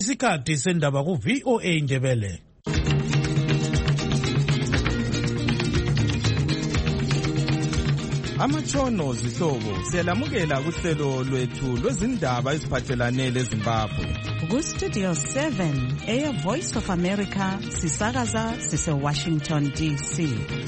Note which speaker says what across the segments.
Speaker 1: Isikhathi sendaba ku VOA Ndebele.
Speaker 2: Amatshono zihlobo siyalamukela kuhlelo lwethu lwezindaba eziphathelane leZimbabwe.
Speaker 3: Ku Studio 7 Air Voice of America sisakaza sise Washington DC.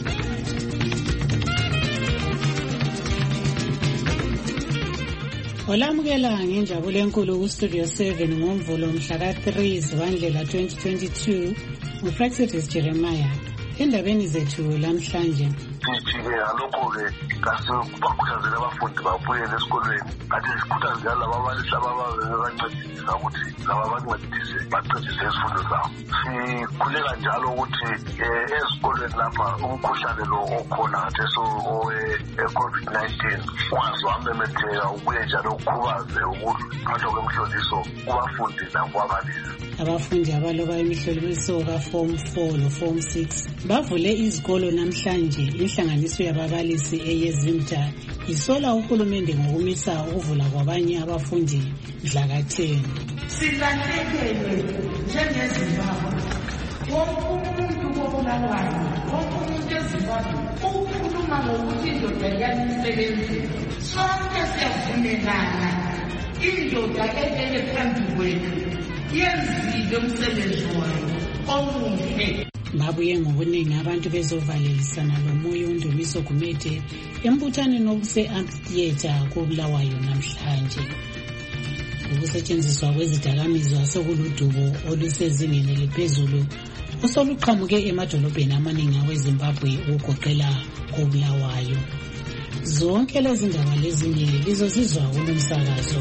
Speaker 4: Olamukela ngenjabulo enkulu ku Studio 7 ngoMvulo mhla ka-3 Zibandlela 2022 uPractice Jeremiah. Endabeni zethu lamhlanje
Speaker 5: sijike ngalokho-ke kasibakhuthazela abafundi babuyele esikolweni kanti sikhuthaze laba abalisi ababancedisa ukuthi laba bancedise baqedise izifundo zabo. Sikhuleka njalo ukuthi ezikolweni lapha umkhuhlane lo okhona khathesi owe-COVID-19 ungaze wamemetheka ubuye njalo ukhubaze ukuphathwa kwemihloliso kubafundi nakwabalisi.
Speaker 4: Abafundi abaloba imihloliso ka-Form 4 no-Form 6 bavule izikolo namhlanje. Inhlanganiso yababalisi eyeZimta isola uhulumende ngokumisa ukuvula kwabanye abafundi mhla ka-10.
Speaker 6: Silahlekelwe njengeZimbabwe. Wonke umuntu wobulawayo, wonke umuntu eZimbabwe ukhuluma ngokuthi indoda iyanisebenzi. Sonke siyavumelana indoda ebeke phambi kwethu yenzile umsebenzi wayo omuhle.
Speaker 4: Babuye ngobuningi abantu bezovalelisana lomoya uNdumiso Gumede embuthaneni obuse-amphitheatre koBulawayo namhlanje. Ukusetshenziswa kwezidakamizwa sekuludubo olusezingeni eliphezulu osoluqhamuke emadolobheni amaningi aweZimbabwe ukugoqela koBulawayo. Zonke lezi ndaba lezinye lizozizwa kulomsakazo.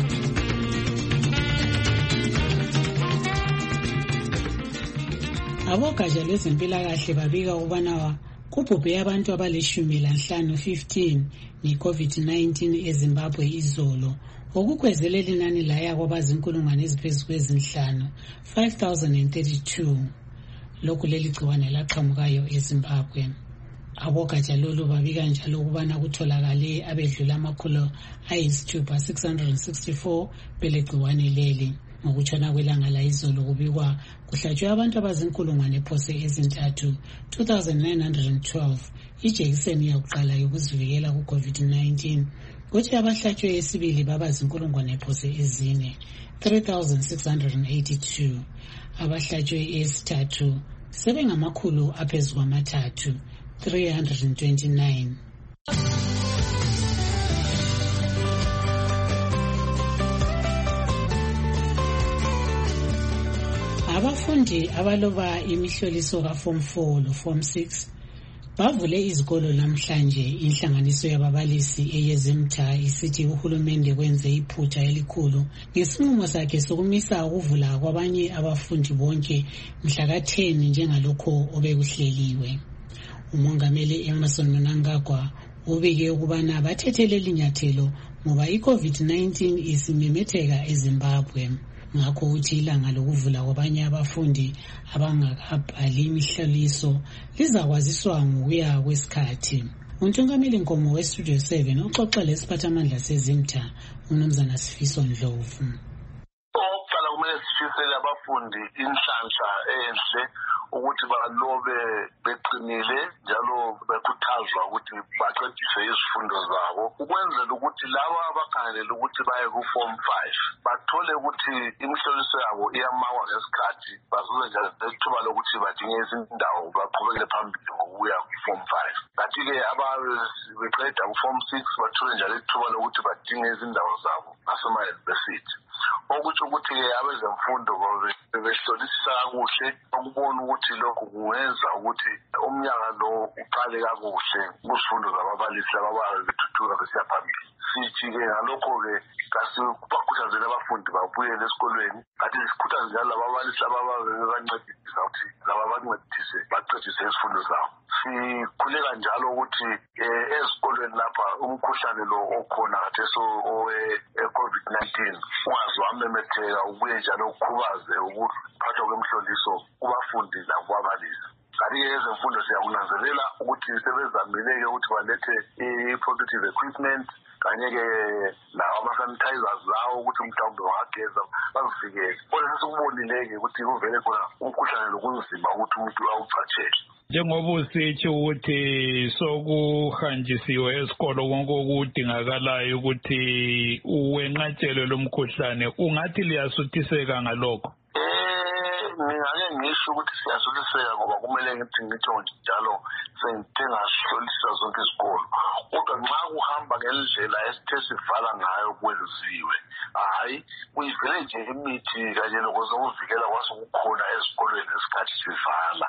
Speaker 4: Abogatsha lwezempilakahle babika ukubana kubhubhe abantu abali-15 nge-COVID-19 eZimbabwe izolo, okukhwezelela inani laya kwabazinkulungwane eziphezu kwezinhlanu 5,032. Lokhu leli gciwane laqhamukayo eZimbabwe. Abogatsha lolu babika njalo ukubana kutholakale abedlula amakhulu ayisithupha 664 bele gciwane leli. Ngokutshona kwelanga layizolo kubikwa kuhlatshwe abantu abazinkulungwane phose ezintathu 2,912 ijekiseni yakuqala yokuzivikela ku-COVID-19, kuthi abahlatshwe esibili babazinkulungwane phose ezine 3,682. Abahlatshwe esithathu sebengamakhulu aphezu kwamathathu 329. Abafundi abaloba imihloliso ka-Form 4 no-Form 6 bavule izikolo namhlanje. Inhlanganiso yababalisi eyeZimta isithi uhulumende kwenze iphutha elikhulu ngesinqumo sakhe sokumisa ukuvula kwabanye abafundi bonke mhla ka-10 njengalokho obekuhleliwe. Umongameli Emmerson Mnangagwa ubike ukubana bathethelele inyathelo ngoba i-COVID-19 isimemetheka eZimbabwe. Ngakho uthi ilanga lokuvula kwabanye abafundi abangakabhali imihloliso lizakwaziswa ngokuya kwesikhathi. Untungameli Nkomo weStudio 7 uxoxa lesiphathamandla seZimta uMnumzana Sifiso Ndlovu.
Speaker 5: Oqala kumele sifisele abafundi inhlanhla enhle ukuthi balobe beqinile njalo bekhuthazwa ukuthi baqedise izifundo zabo ukwenzela ukuthi laba abakhangelela ukuthi baye ku-Form 5 bathole ukuthi imihloliso yabo iyamakwa ngesikhathi bazuze njalo ithuba lokuthi badinge izindawo baqhubekele phambili ngokuya ku-Form 5. Kanti-ke beqeda ku-Form 6 bathole njalo ithuba lokuthi badinge izindawo zabo nasema-university. Okutsho ukuthi-ke abezemfundo bebehlolisisa kakuhle ukubona ukuthi lokhu kungenza ukuthi umnyaka lo uqale kakuhle kuzifundo zababalisi ababayo bethuthuka besiya phambili. Sithi-ke ngalokho-ke kasibakhuthazela abafundi babuyele esikolweni kanti sikhuthaze njalo laba abalisi ababancedisa ukuthi laba bancedise baqedise izifundo zabo. Sikhuleka njalo ukuthi ezikolweni lapha umkhuhlane lo okhona khathesi owe-COVID-19 ungaze wamemetheka ubuye njalo ukhubaze ukuphathwa kwemihloliso kubafundi nakwabalisi. kanti-ke ezemfundo siyakunanzelela ukuthi sebezamile-ke ukuthi balethe i-protective equipment kanye-ke lawo ama-sanitizers lawo ukuthi mhlawumbe wangageza bazivikele. Kodwa sesikubonile-ke ukuthi kuvele khona umkhuhlane lokunzima ukuthi umuntu awucatshele.
Speaker 7: Njengoba usitsho ukuthi sokuhanjisiwe esikolo konke okudingakalayo ukuthi uwenqatshelwe lo mkhuhlane, ungathi liyasuthiseka ngalokho?
Speaker 5: Ngingake ngisho ukuthi siyasuthiseka ngoba kumele ngithi ngitsho njalo sengithe ngasihlolisisa zonke izikolo. Kodwa nxa kuhamba ngendlela esithe sivala ngayo kwenziwe, hayi kuyivele nje imithi kanye lokuvikela kwasekukhona ezikolweni esikhathi sivala.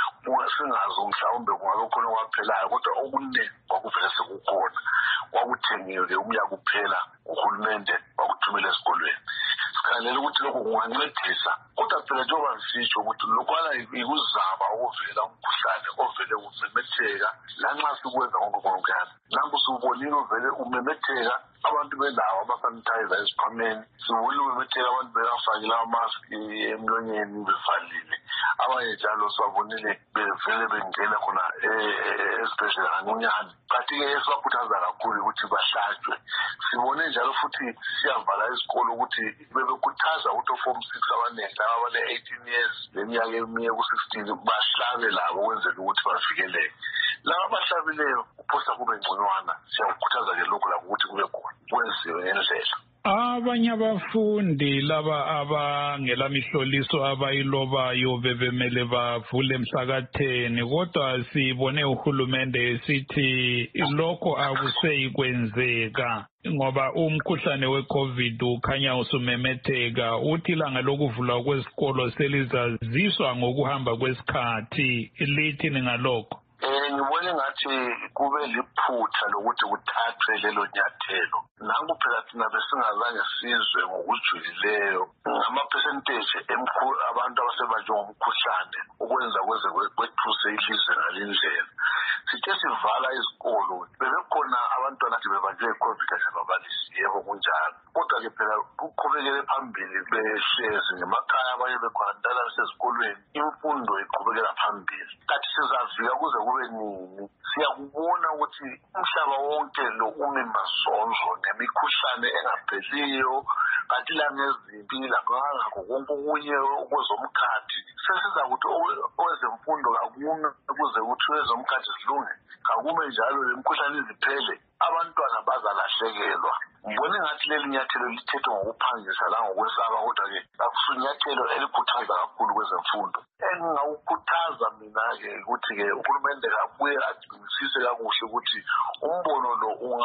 Speaker 5: Singazo mhlawumbe kungabe khona kwaphelayo kodwa okuningi kwakuvele sekukhona. Kwakuthengiwe umnyaka uphela uhulumende wakuthumela esikolweni. Sikhalela ukuthi lokho kungancedisa kodwa phela njengoba ngisitsho ukuthi lokwana ikuzama ukuvela umkhuhlane ovele umemetheka lanxa sikwenza ngokukhona. Nangu siwubonile uvele umemetheka abantu belawo ama-sanitizer ezikhwameni, siwubonile umemetheka abantu belafakile ama-mask emlonyeni bevalile. Abanye njalo sibabonile bevele bengena khona esibhedlela kancinyane. Kanti-ke esibakhuthaza kakhulu ukuthi bahlatshwe. Sibone njalo futhi siyavala izikolo ukuthi bebekhuthaza ukuthi o-form 6 abaningi laba abale-18 years leminyaka eminye ku-16 bahlabe labo ukwenzela ukuthi bavikeleke. Laba abahlabileyo kuphosa kube ngconywana. Siyakukhuthaza-ke lokhu labo ukuthi kube khona kwenziwe ngendlela.
Speaker 7: Abanye abafundi laba abangela mihloliso abayilobayo bebemele bavule mhlaka-10 kodwa sibone uhulumende esithi lokho akuseyi kwenzeka ngoba umkhuhlane we-COVID ukhanya usumemetheka. Uthi ilanga lokuvulwa kwesikolo selizaziswa ngokuhamba kwesikhathi, lithini ngalokho?
Speaker 5: Ngibone ngathi kube liphutha lokuthi kuthathwe lelo nyathelo. Nangu phela thina besingazange sizwe ngokujulileyo ngama-percentage abantu abasebanjwe ngomkhuhlane ukwenza kwethuse ilizwe ngalindlela. Sithe sivala izikolo bebekhona abantwana athi bebanjwe i-COVID kanye nababalisi, yebo kunjalo. Kodwa-ke phela kuqhubekele phambili behlezi ngemakhaya abanye bekhwanantala besezikolweni, imfundo iqhubekela phambili. Kanti sizafika kuze kube nini? Siyakubona ukuthi umhlaba wonke lo umi masonzo nemikhuhlane engapheliyo, kanti la ngezimpi lakho konke okunye okwezomkhathi. Sesiza ukuthi owezemfundo kakume ukuze ukuthi owezomkhathi zilunge, kakume njalo le mkhuhlane iziphele, abantwana bazalahlekelwa. Ngibone ngathi leli nyathelo lithethwe ngokuphangisa la ngokwesaba, kodwa-ke akusunyathelo elikhuthaza kakhulu kwezemfundo. Engingawukhuthaza mina-ke ukuthi-ke uhulumende kabuye aqinisise kakuhle ukuthi umbono lo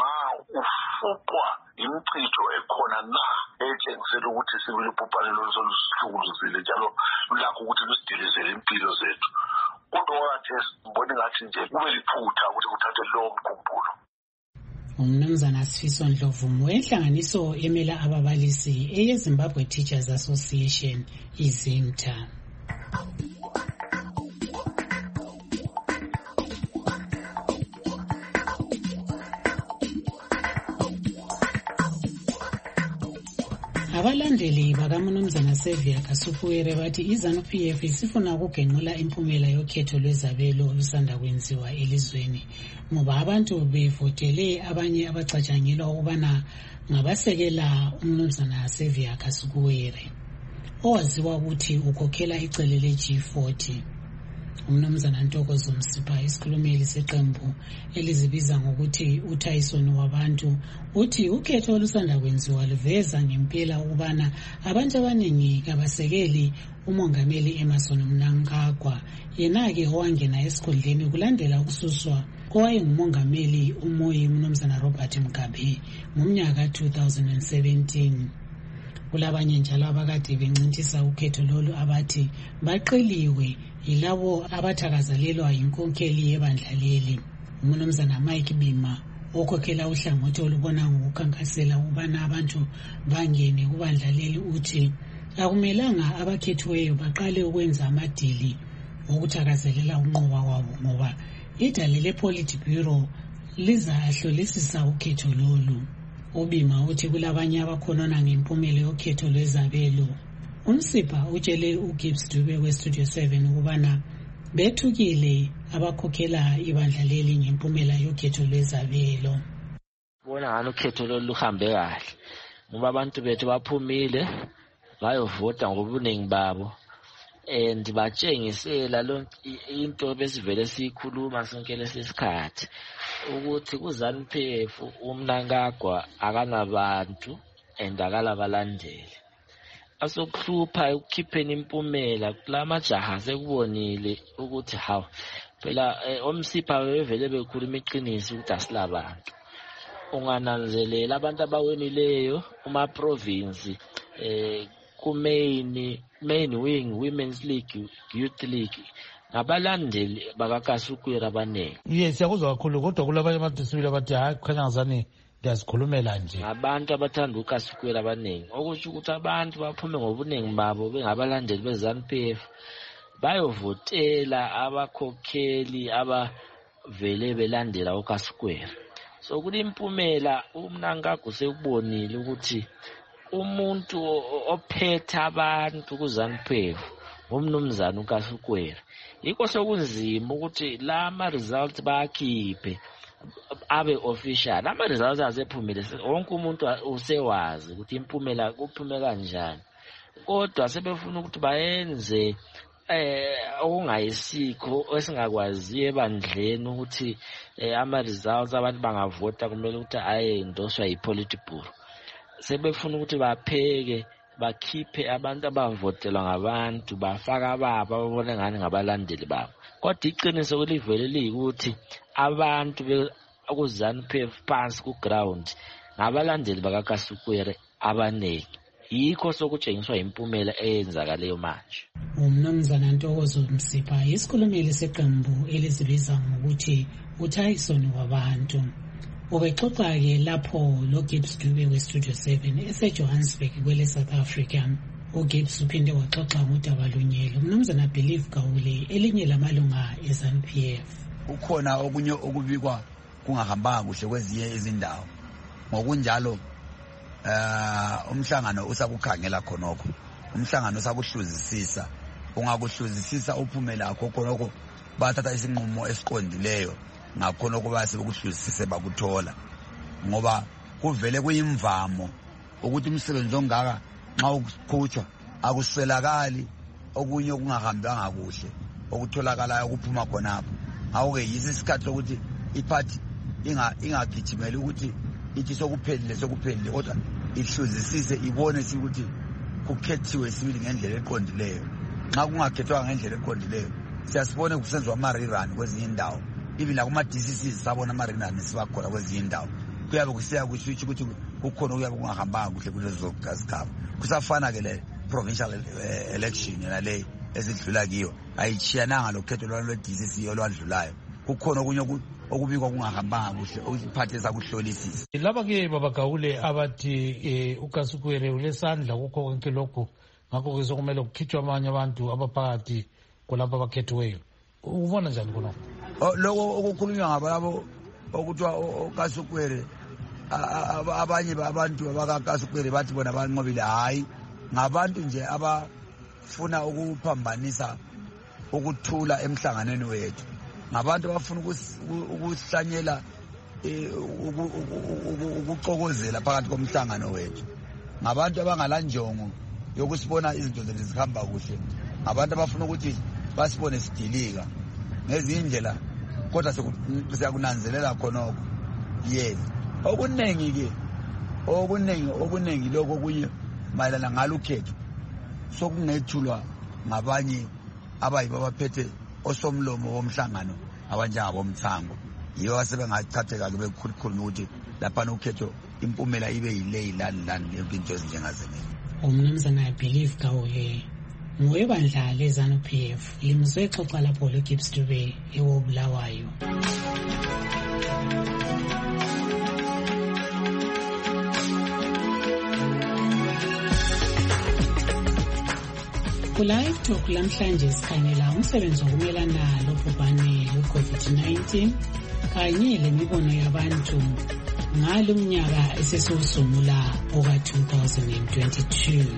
Speaker 5: ufuqwa imicijo ekhona na etshengisela ukuthi sibili ubhubhane lolusihlukuluzile njalo lulakho ukuthi lusidilizele impilo zethu. Kodwa wakhe ngibone ngathi nje kube liphutha ukuthi kuthathe lowo mkhumbulo.
Speaker 4: Umnumzana Sifiso Ndlovu wenhlanganiso emela ababalisi eyeZimbabwe Teachers Association iZIMTA. Abalandeli bakaMnumzana Xavier Kasukuwere bathi iZANU-PF isifuna ukugenqula impumela yokhetho lwezabelo olusanda kwenziwa elizweni ngoba abantu bevotele abanye abacatshangelwa ukubana ngabasekela uMnumzana Xavier Kasukuwere owaziwa ukuthi ukhokhela icele le-G40. Umnumzana Ntokozo Msipha, isikhulumeli seqembu elizibiza ngokuthi uTyson wabantu, uthi ukhetho olusanda kwenziwa luveza ngempela ukubana abantu abaningi kabasekeli umongameli Emmerson Mnangagwa, yena-ke owangena esikhundleni kulandela ukususwa kowayengumongameli umoyi uMnumzana Robert Mugabe ngomnyaka 2017. Kulabanye njalo abakade bencintisa ukhetho lolu abathi baqiliwe yilabo abathakazelelwa yinkokheli yebandla leli. uMnumzana Mike Bima okhokhela uhlangothi olubona ngokukhankasela ukubana abantu bangene kubandla leli uthi akumelanga abakhethiweyo baqale ukwenza amadili okuthakazelela unqoba kwabo ngoba idale le-Politburo lizahlolisisa ukhetho lolu. Ubima uthi kulabanye abakhonona ngempumela yokhetho lwezabelo. uMsipha utshele uGibbs Dube weStudio 7 ukubana bethukile abakhokhela ibandla leli ngempumela yokhetho lwezabelo.
Speaker 8: Bona ngani ukhetho luhambe kahle ngoba abantu bethu baphumile bayovota ngobuningi babo and batshengisela into besivele siyikhuluma sonke lesikhathi ukuthi kuZANU-PF uMnangagwa akanabantu and akalabalandeli. Asokuhlupha ukukhipheni impumela kulamajaha sekubonile ukuthi hawu phela omsipha bevele bekhuluma iqiniso ukuthi asilabantu. Ungananzelela abantu abawenileyo uma province ku main wing Women's League, Youth League ngabalandeli bakakasukwera abaningi.
Speaker 1: Yes, yakuzwa kakhulu kodwa kulabanye amadisibili abathi hayi kukhanya ngazani ngiyasikhulumela nje.
Speaker 8: Abantu abathanda ukasukwera abaningi okusho ukuthi abantu baphume ngobuningi babo bengabalandeli beZANU-PF bayovotela abakhokheli abavele belandela ukasukwera. So kulimpumela uMnangagwa sekubonile ukuthi umuntu ophethe abantu kuZANU-PF umnumzana uKasukwera. Yikho sokunzima ukuthi lama results bakhiphe abe official. Ama results azephumile wonke umuntu usewazi ukuthi impumela kuphume kanjani. Kodwa sebefuna ukuthi bayenze okungayisikho esingakwazi ebandleni ukuthi ama results abantu bangavota kumele ukuthi ayendoswa yiPolitburo. Sebefuna ukuthi bapheke bakhiphe abantu abavotelwa ngabantu bafaka ababo babone ngani ngabalandeli babo. Kodwa iqiniso kulivele likuthi abantu beKuZANU-PF phansi ku ground ngabalandeli bakakasukwere abaningi. Yikho sokutshengiswa impumela eyenzakaleyo manje.
Speaker 4: Umnumzana Ntokozo Msipha isikhulumeli seqembu elizibiza ngokuthi uTyson wabantu. Ubexoxa-ke lapho loGibbs Dube weStudio 7 eseJohannesburg kwele South Africa. UGibbs uphinde waxoxa ngodaba lunyelo. Umnumzana Believe Gawule elinye lamalunga eZANU-PF.
Speaker 9: Ukhona okunye okubikwa kungahambanga kuhle kwezinye izindawo. Ngokunjalo umhlangano usakukhangela khonokho. Umhlangano usakuhluzisisa. Ungakuhluzisisa uphume lakho khonokho bathatha isinqumo esiqondileyo. Ngakhona kuba sebekuhluzisise bakuthola ngoba kuvele kuyimvamo ukuthi umsebenzi ongaka nxa ukukhutshwa akuswelakali okunye okungahambanga kuhle okutholakalayo ukuphuma khonapho. Ngakho-ke yisi isikhathi sokuthi iphathi ingagijimeli ukuthi ithi sokuphelile kodwa ihluzisise ibone ukuthi kukhethiwe sibili ngendlela eqondileyo. Nxa kungakhethwanga ngendlela eqondileyo siyasibone kusenziwa ama-rerun kwezinye indawo. Even lakuma DCC sabona ama-rerun sibakhona kwezinye indawo. Kuyabe kusiya kusho ukuthi kukhona okuyabe kungahambanga kuhle kulezo zigaba. Kusafana-ke le provincial election nale ezidlula kiyo ayichiyananga lokhetho lwe-DCC olwadlulayo. Kukhona okunye okubikwa kungahambanga kuhle okuphathe sakuhlolisisa.
Speaker 1: Laba-ke babagawule abathi uKasukwere ulesandla kukho konke lokhu ngakho-ke sokumele kukhitshwe amanye abantu abaphakathi kulapho abakhethiweyo. Ubona njani khona?
Speaker 9: Lokho okukhulunywa ngabalabo okuthiwa uKasukwere abanye abantu abakaKasukwere bathi bona banqobile. Hayi, ngabantu nje abafuna ukuphambanisa ukuthula emhlanganweni wethu. Ngabantu abafuna ukuhlanyela ukuxokozela phakathi komhlangano wethu. Ngabantu abangalanjongo yokusibona izinto zethu zihamba kuhle. Ngabantu abafuna ukuthi basibone sidilika ngezindlela kodwa siyakunanzelela khonokho. Yes, okuningi lokho kunye mayelana ngalukhetho sokungethulwa ngabanye abayibo abaphethe osomlomo bomhlangano abanjengabomthango. Yibo asebengachatheka-ke bekhulukhulu ukuthi laphana ukhetho impumela ibe yilani yonke into ezinjengazene.
Speaker 4: Umnumzana Believe Gawule ngowebandla leZANU-PF limuzwe exoxa lapho loGibbs Dube ewoBulawayo. Ku-Live Talk lamhlanje sikhangela umsebenzi wokumelana lobhubhane lwe-COVID-19 kanye lemibono yabantu ngalo mnyaka esesiwusungula oka-2022.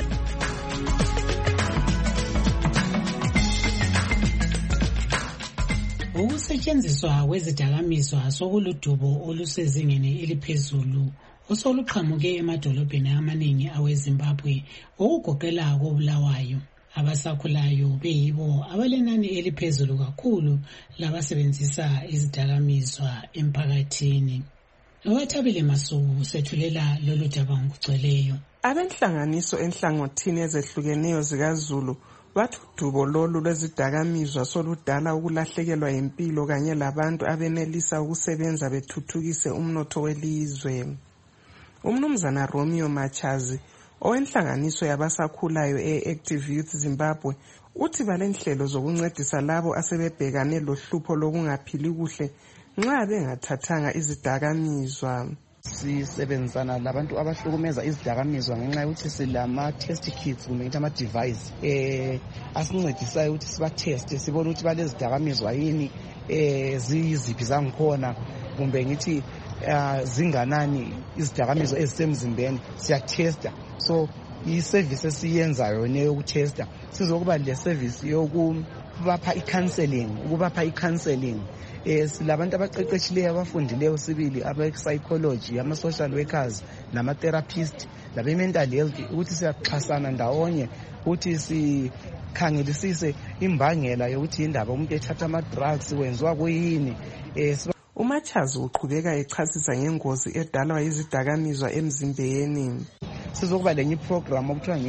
Speaker 4: Ukusetshenziswa kwezidakamizwa sokuludubo olusezingeni eliphezulu osoluqhamuke emadolobheni amaningi aweZimbabwe okugoqela koBulawayo. Abasakhulayo beyibo abalenani eliphezulu kakhulu labasebenzisa izidakamizwa emphakathini. Wathabile Masuku sethulela lolu daba ngokugcweleyo.
Speaker 10: Abenhlanganiso enhlangothini ezehlukeneyo zikaZulu bathi udubo lolu lwezidakamizwa soludala ukulahlekelwa impilo kanye labantu abenelisa ukusebenza bethuthukise umnotho welizwe. Umnumzana Romeo Machazi owenhlanganiso yabasakhulayo e-Active Youth Zimbabwe uthi balenhlelo zokuncedisa labo asebebhekane lohlupho lokungaphili kuhle nxa bengathathanga izidakamizwa.
Speaker 11: Sisebenzisana labantu abahlukumeza izidakamizwa ngenxa yokuthi silama test kits kumbe ngithi ama device asincedisayo ukuthi sibateste sibone ukuthi balezidakamizwa yini ziyiziphi zangikhona kumbe ngithi zinganani izidakamizwa ezisemzimbeni siyatesta. So i-service esiyenzayo yokuthesta sizokuba le service yokubapha i-counseling silabantu abaqeqetshileyo abafundileyo sibili aba-psychology, ama-social workers nama-therapist labe-mental health ukuthi siyaxhasana ndawonye ukuthi sikhangelisise imbangela yokuthi indaba umuntu ethatha ama-drugs wenziwa kuyini.
Speaker 10: uMachazi uqhubeka echasisa ngengozi edalwa yizidakamizwa emzimbeni.
Speaker 11: Sizokuba lenye iprogram okuthiwa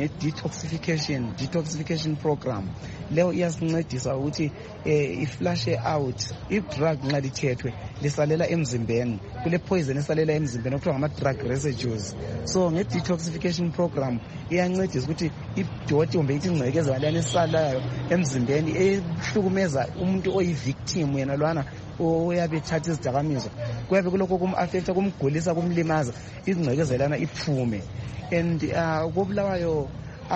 Speaker 11: nge-detoxification program. Leyo iyasincedisa ukuthi iflashe out i-drug nxa lithethwe lisalela emzimbeni. Kule poison esalela emzimbeni okuthiwa ngama-drug residues. So nge-detoxification program iyancedisa ukuthi idoti kumbe ithi ingcekeza lana esalayo emzimbeni ehlukumeza umuntu oyi-victim yena lwana oyabe ethatha izidakamizwa kuyabe kulokho kum-affecta kumgulisa kumlimaza ingcekezelana iphume. And koBulawayo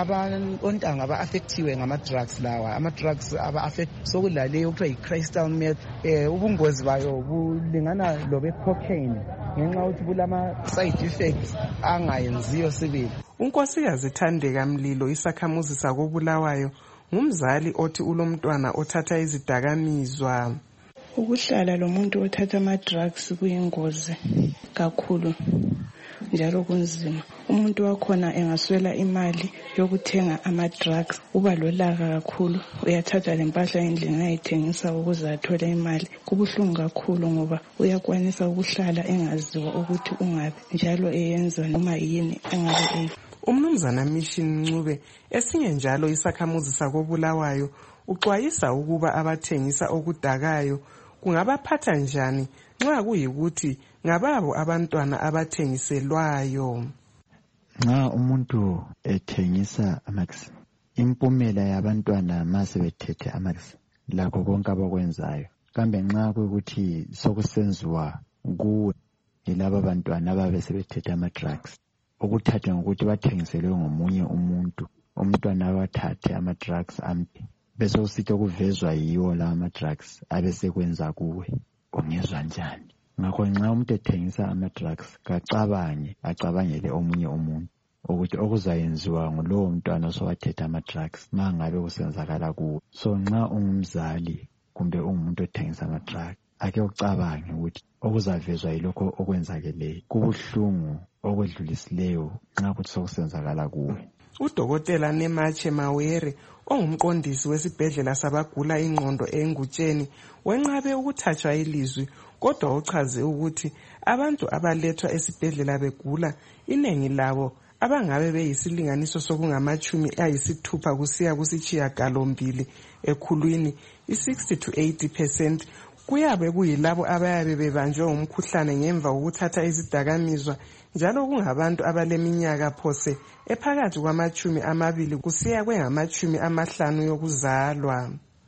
Speaker 11: ontanga aba-affectiwe ngama-drugs lawa ama-drugs aba-affect sokulaleyo okuthiwa yi-crystal meth. Ubungozi bayo bulingana lobe-cocaine ngenxa yokuthi bulama-side effects angayenziyo sibili.
Speaker 10: uNkosikazi Thandeka Mlilo isakhamuzi sakoBulawayo ngumzali othi ulomntwana othatha izidakamizwa.
Speaker 12: Ukuhlala lo muntu othatha ama-drugs kuyingozi kakhulu njalo kunzima. Umuntu wakhona engaswela imali yokuthenga ama-drugs uba lolaka kakhulu, uyathatha lempahla endlini ayithengisa ukuze athole imali. Kubuhlungu kakhulu ngoba uyakwanisa ukuhlala engaziwa ukuthi ungabe njalo eyenza noma yini engabe
Speaker 10: Umnumzana Mission Ncube esinye njalo isakhamuzi sakoBulawayo uxwayisa ukuba abathengisa okudakayo kungabaphatha njani nxa kuyikuthi ngababo abantwana abathengiselwayo.
Speaker 13: Nxa umuntu ethengisa amax, impumela yabantwana mase bethethe amax lakho konke abakwenzayo. Kambe nxa kuyikuthi sokusenziwa kuwe yilabo abantwana ababe sebethethe ama-drugs, ukuthatha ngokuthi bathengiselwe ngomunye umuntu, umntwana abathathe ama-drugs ampe bese usithi okuvezwa yiwo la ama-drugs abesekwenza kuwe, ungezwa njani? Ngakho nxa umuntu ethengisa ama-drugs acabangele omunye umuntu ukuthi okuzayenziwa ngulowo mntwana osowathetha ama-drugs ma ngabe kusenzakala kuwe. So nxa ungumzali kumbe ungumuntu othengisa ama-drugs ake ucabange ukuthi okuzavezwa yilokho okwenzakeleyo. Kubuhlungu okwedlulisileyo nxa kuthi sokusenzakala kuwe.
Speaker 10: Udokotela Nemache Mawere ongumqondisi wesibhedlela sabagula ingqondo eNgutsheni wenqabe ukuthathwa ilizwi, kodwa uchaze ukuthi abantu abalethwa esibhedlela begula inengi labo abangabe beyisilinganiso sokungama-60 kusiya kusishiyagalombili ekhulwini, i-60 to 80% kuyabe kuyilabo abayabe bebanjwe umkhuhlane ngemva kokuthatha izidakamizwa, njalo kungabantu abaleminyaka phose ephakathi kwama-20 kusiya kwengama-50 yokuzalwa.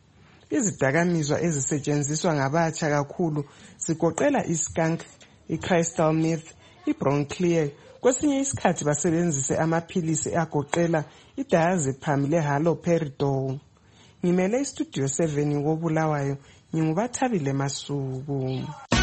Speaker 10: Izidakamizwa ezisetshenziswa ngabatsha kakhulu zigoqela iskunk, i-crystal meth, i-bronchlear. Kwesinye isikhathi basebenzise amaphilisi agoqela idiazepam le-haloperidol. Ngimele istudio 7 koBulawayo, ngingubathabile Masuku.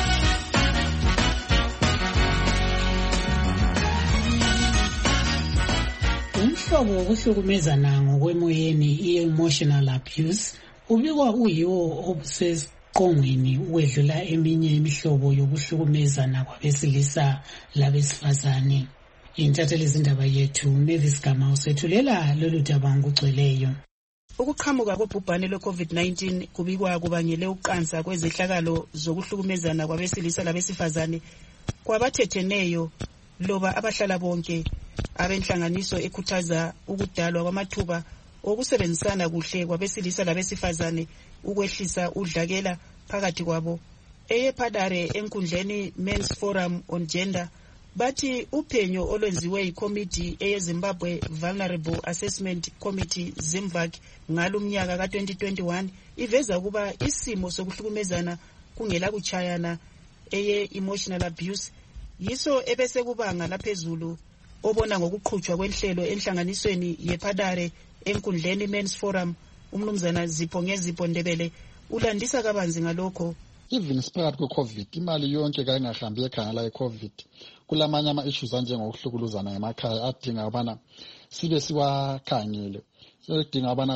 Speaker 4: Umhlobo wokuhlukumezana ngokwemoyeni i-emotional abuse ubikwa uyiwo qongweni ukwedlula eminye imihlobo yokuhlukumezana kwabesilisa labesifazane. Intatheli zindaba yethu Mavis Gama usethulela lolu daba ngokugcweleyo.
Speaker 14: Ukuqhamuka kobhubhane lwe-COVID-19 kubikwa kubangele ukuqansa kwezehlakalo zokuhlukumezana kwabesilisa labesifazane kwabathetheneyo loba abahlala bonke. Abenhlanganiso ekhuthaza ukudalwa kwamathuba okusebenzisana kuhle kwabesilisa labesifazane ukwehlisa udlakela phakathi kwabo. EPadare enkundleni Men's Forum on Gender bathi uphenyo olwenziwe ikomiti eyeZimbabwe Vulnerable Assessment Committee ZIMVAC ngalumnyaka ka-2021 iveza ukuba isimo sokuhlukumezana kungela kuchayana emotional abuse yiso ebese kubanga laphezulu obona ngokuqhutshwa kwenhlelo enhlanganisweni yePadare enkundleni Men's Forum. Umnumzana Zipho Ngezipho Ndebele ulandisa kabanzi ngalokho.
Speaker 15: Even siphakathi kwe-COVID imali yonke kayingahambi ekhangela i-COVID kulamanye ama-issues anjengokuhlukuluzana emakhaya adinga ubana sibe siwakhangele, sidinga ubana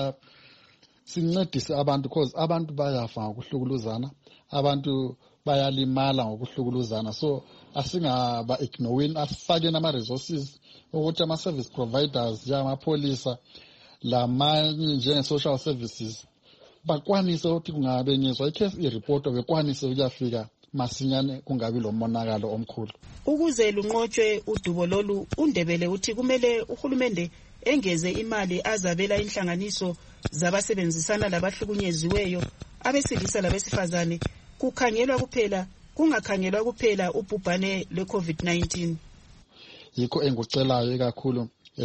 Speaker 15: sincedise abantu because abantu bayafa ngokuhlukuluzana, abantu bayalimala ngokuhlukuluzana. So asingaba-ignoring, asifakeni ama-resources ukuthi ama-service providers njengamapolisa lamanye njenge-social services bakwanise ukuthi kungabe ngizwa icase ireport bekwanise ukuyafika masinyane kungabi lo monakalo omkhulu.
Speaker 14: Ukuze lunqotshwe udubo lolu, uNdebele uthi kumele uhulumende engeze imali azabela inhlanganiso zabasebenzisana labahlukunyeziweyo abesilisa labesifazane kungakhangelwa kuphela ubhubhane lwe-COVID-19.
Speaker 15: Yikho engucelayo kakhulu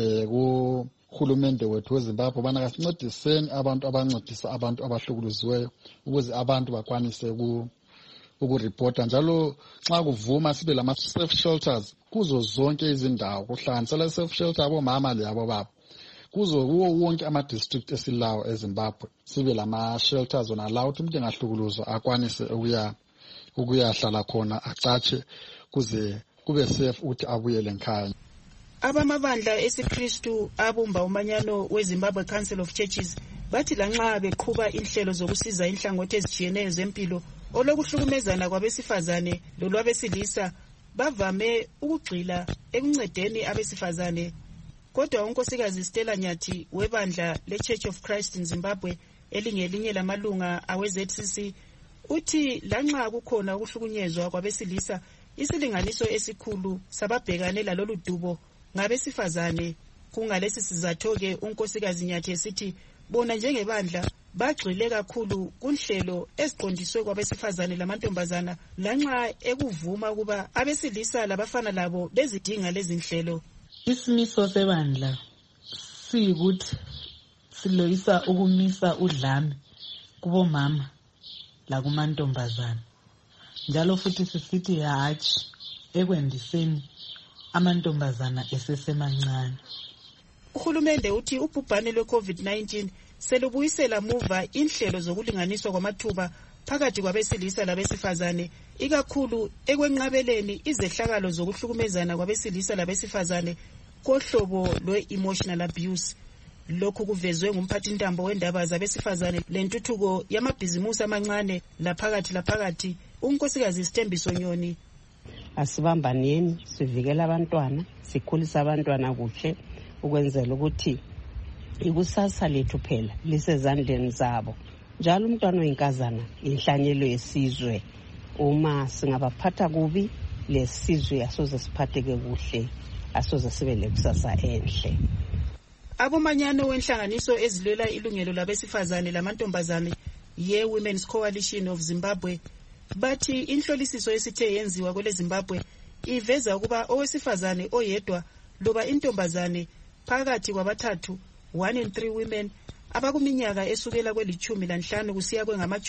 Speaker 15: kuhulumende wethu weZimbabwe bana kasincediseni abantu abancedisa abantu abahlukuluziweyo ukuze abantu bakwanise ukureport. Njalo xa kuvuma sibe lama safe shelters kuzo zonke izindawo, kuhlanganisela safe shelter abomama labo baba kuzo wonke ama-district esilawo eZimbabwe sibe lama shelters ona la ukuthi umuntu engahlukuluzwa akwanise ukuyahlala khona acatshe kuze kube safe ukuthi abuyele nkhaya.
Speaker 14: Abamabandla esiKristu abumba umanyano weZimbabwe Council of Churches bathi lanxa beqhuba inhlelo zokusiza inhlangothi ezijiyeneyo zempilo olokuhlukumezana kwabesifazane lolwabesilisa bavame ukugxila ekuncedeni abesifazane. Kodwa unkosikazi Stella Nyathi webandla leChurch of Christ in Zimbabwe elingelinye lamalunga awe-ZCC uthi lanxa kukhona ukuhlukunyezwa kwabesilisa isilinganiso esikhulu sababhekane lalolu dubo ngabesifazane. Kungalesi sizatho-ke unkosikazi Nyathi esithi bona njengebandla bagxile kakhulu kunhlelo eziqondiswe kwabesifazane lamantombazana lanxa ekuvuma ukuba abesilisa labafana labo bezidinga lezi nhlelo.
Speaker 16: Isimiso sebandla siyikuthi siloyisa ukumisa udlame kubomama lakumantombazana, njalo futhi sisithi hatshi ekwendiseni amantombazana esesemancane.
Speaker 14: Uhulumende uthi ubhubhane lwe-COVID-19 selubuyisela muva inhlelo zokulinganiswa kwamathuba phakathi kwabesilisa labesifazane, ikakhulu ekwenqabeleni izehlakalo zokuhlukumezana kwabesilisa labesifazane kohlobo lwe-emotional abuse. Lokhu kuvezwe ngumphathintambo wendaba zabesifazane lentuthuko yamabhizimusi amancane laphakathi unkosikazi Sithembiso Nyoni.
Speaker 17: Asibambaneni sivikela abantwana, sikhulisa abantwana kuhle ukwenzela ukuthi ikusasa lethu phela lisezandleni zabo. Njalo umntwana oyinkazana inhlanyelo yesizwe. Uma singabaphatha kubi lesizwe asoze siphatheke kuhle, asoze sibe lekusasa enhle.
Speaker 14: Abomanyano wenhlanganiso ezilwela ilungelo labesifazane lamantombazane ye-Women's Coalition of Zimbabwe bathi inhlolisiso esithe yenziwa kwele Zimbabwe iveza ukuba owesifazane oyedwa loba intombazane phakathi kwabathathu 1 in 3 women abakuminyaka esukela kweli-15 kusiya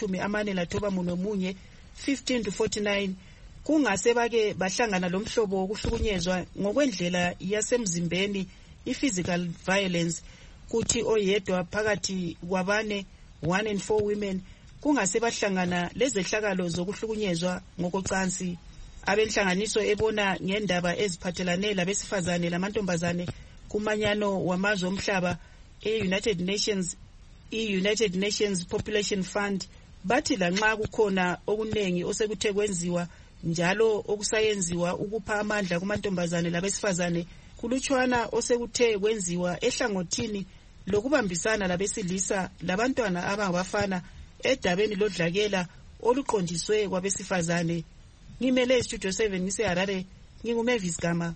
Speaker 14: kwengama-41 15 to 49 kungase bake bahlangana lomhlobo wokuhlukunyezwa ngokwendlela yasemzimbeni i-physical violence, kuthi oyedwa phakathi kwabane 1 in 4 women kungase bahlangana lezehlakalo zokuhlukunyezwa ngokocansi. Abenhlanganiso ebona ngendaba eziphathelane labesifazane lamantombazane kumanyano wamazwe omhlaba e-United Nations Population Fund bathi lanxa kukhona okuningi osekuthe kwenziwa njalo okusayenziwa ukupha amandla kumantombazane labesifazane, kulutshwana osekuthe kwenziwa ehlangothini lokubambisana labesilisa labantwana abangabafana edabeni lodlakela oluqondiswe kwabesifazane. Ngimele Studio 7 ngiseHarare, nginguMavis Gama.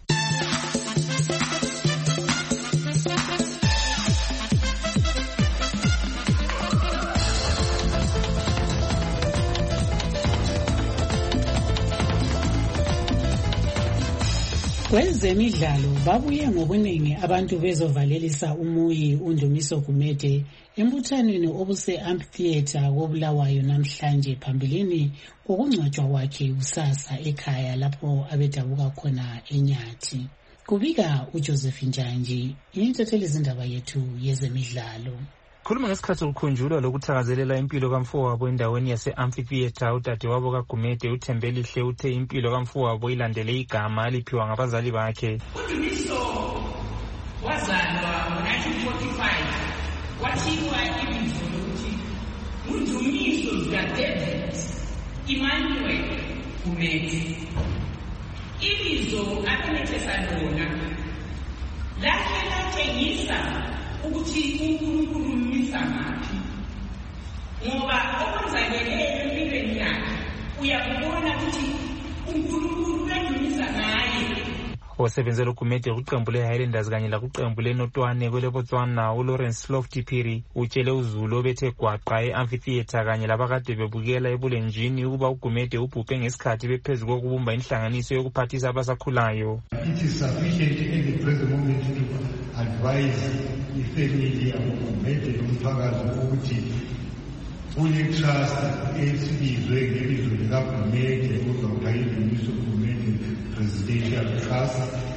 Speaker 4: Kwezemidlalo babuye ngobuningi abantu bezovalelisa umuyi uNdumiso Gumede embuthanweni obuse-amphitheatre koBulawayo namhlanje phambilini kokungcwatshwa kwakhe kusasa ekhaya lapho abedabuka khona eNyathi. Kubika uJoseph Njanji, intatheli izindaba yethu yezemidlalo.
Speaker 18: Khuluma ngesikhathi sokukhunjulwa lokuthakazelela impilo kamfowabo endaweni yase-amphitheatre, udadewabo kaGumede uThembelihle uthe impilo kamfowabo ilandele igama aliphiwa ngabazali bakhe.
Speaker 6: uNdumiso wazalwa ngo-1945 wathiwa ibizo lokuthi uNdumiso zikaDavid Emmanuel Gumede. Ibizo abenethesa lona lakhe latshengisa ukuthi uNkulunkulu umisa ngaphi, ngoba okwenzakele empilweni yakhe uyakubona ukuthi uNkulunkulu uyamisa ngaye.
Speaker 18: Osebenzela uGumede kuqembu leHighlanders kanye lakuqembu leNotwane kweleBotswana uLawrence Lofty Phiri utshele uZulu obethe gwaqa e-amphitheatre kanye labakade bebukela ebulenjini ukuba uGumede ubhubhe ngesikhathi bephezu kokubumba inhlanganiso yokuphathisa abasakhulayo.
Speaker 19: It is sufficient in the present moment to advise ifamily yakuGumede nomphakathi ukuthi kune-trust esibizwe ngebizo likaGumede kuzawuba iNdumiso Gumede Presidential Trust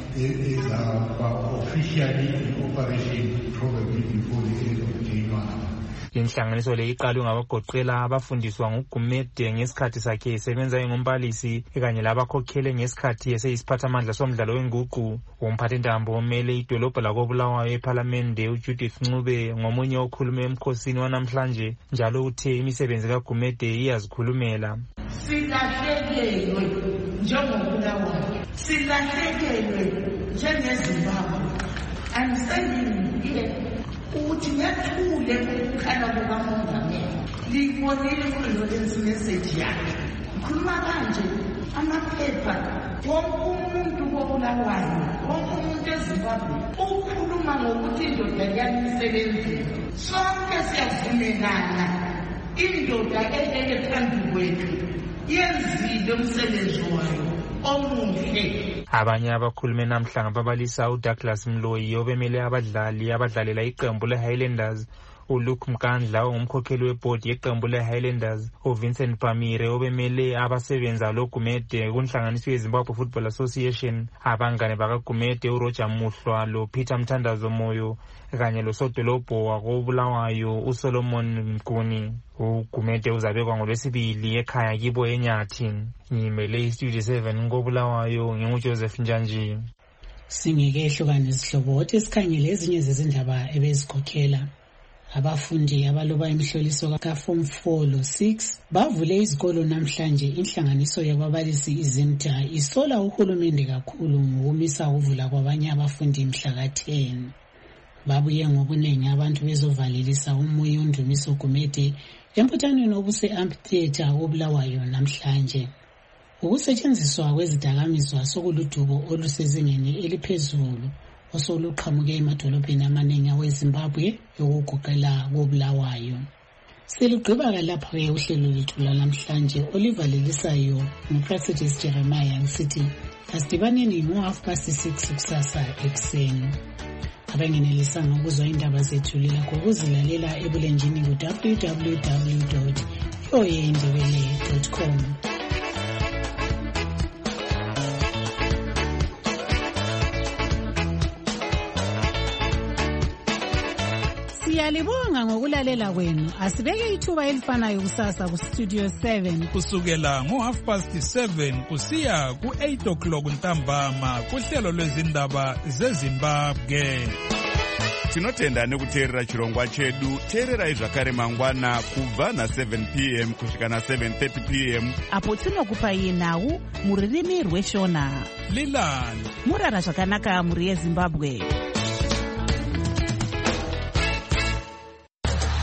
Speaker 19: ezaba officially in operation probably before the end of January.
Speaker 18: Inhlanganiso le iqalwe ngabagoqela abafundiswa nguGumede ngesikhathi sakhe esebenza engumbalisi kanye labakhokhele ngesikhathi eseyisiphathamandla somdlalo wenguqu. Umphathintambo omele idolobha lakoBulawayo ePhalamende uJudith Ncube ngomunye okhulume emkhosini wanamhlanje, njalo uthe imisebenzi kaGumede iyazikhulumela.
Speaker 6: Silahlekelwe njengoBulawayo, silahlekelwe njengeZimbabwe. I'm standing here ukuthi ngethule ukukhala kukamongameli. Libonile i-condolence message yakhe. Ngikhuluma kanje, amaphepha wonke umuntu koBulawayo, wonke umuntu eZimbabwe ukhuluma ngokuthi indoda yamisebenzini. Sonke siyavumelana indoda elele phambi kwethu yenzile umsebenzi wayo omuhle.
Speaker 18: Abanye abakhulume namhlanje babalisa uDouglas Mloyi obemele abadlalela iqembu leHighlanders, uLuke Mkandla ongumkhokheli webhodi yeqembu leHighlanders, uVincent Pamire obemele abasebenza loGumede kunhlanganiso yeZimbabwe Football Association, abangane bakaGumede uRoger Muhlwa loPeter Mthandazo Moyo kanye losodolobho wakoBulawayo uSolomon Mkuni. uGumede uzabekwa ngoLwesibili ekhaya kibo eNyathi. Ngimele iStudio 7 koBulawayo, nginguJoseph Njanji.
Speaker 4: Singeke ehlukane izihlobothi esikhangele ezinye zezindaba ebezikhokhela. Abafundi abaloba imihloliso kaForm 4 lo 6 bavule izikolo namhlanje. Inhlanganiso yababalisi iZimta isola uhulumende kakhulu ngokumisa ukuvula kwabanye abafundi mhla ka-10. Babuye ngobuningi abantu bezovalelisa umuyi uNdumiso Gumede embuthanweni obuse-amphitheatre koBulawayo namhlanje. Ukusetshenziswa kwezidakamizwa sokuludubo olusezingeni eliphezulu osoluqhamuke emadolobheni amaningi aweZimbabwe yokugoqela koBulawayo. Silugqiba lapha-ke uhlelo lethu lanamhlanje olivalelisayo nguPresidency Jeremiah ngisithi asidibaneni ngo-6:30 kusasa ekuseni. Abangenelisanga ukuzwa indaba zethu lilakho ukuzilalela ebulenjini ku-www.voandebele.com.
Speaker 3: Siyalibonga ngokulalela kwenu. Asibeke ithuba elifanayo kusasa kuStudio 7
Speaker 7: kusukela ngo-7:30 kusiya ku-8 o'clock ntambama kuhlelo lwezindaba zeZimbabwe.
Speaker 20: tinotenda nekuteerera chirongwa chedu. Teererai zvakare mangwana kubva na7 p.m. kusvika na7:30 p.m.
Speaker 3: apo tinokupai nhau mururimi rweshona.
Speaker 7: Leland
Speaker 3: murara zvakanaka muri yeZimbabwe.